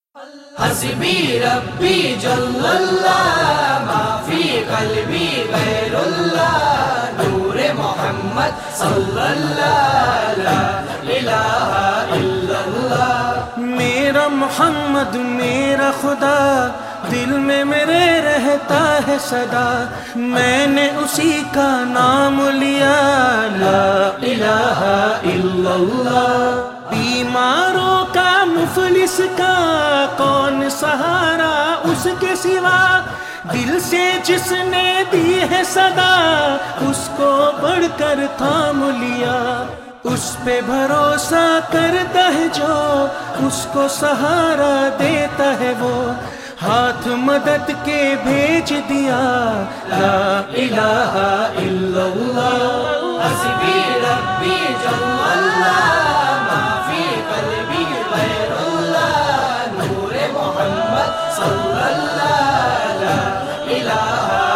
حسبی ربی جل اللہ ما فی قلبی غیر اللہ نور محمد صلی اللہ لا الہ الا اللہ۔ میرا محمد میرا خدا دل میں میرے رہتا ہے صدا، میں نے اسی کا نام لیا لا الہ الا اللہ۔ بیماروں کا مفلس کا کون سہارا اس کے سوا، دل سے جس نے دی ہے صدا اس کو بڑھ کر تھام لیا۔ اس پہ بھروسہ کرتا ہے جو اس کو سہارا دیتا ہے وہ، ہاتھ مدد کے بھیج دیا لا الہ الا اللہ۔ حسبی ربی جل اللہ ما فی قلبی غیر اللہ نور محمد صلی اللہ لا الہ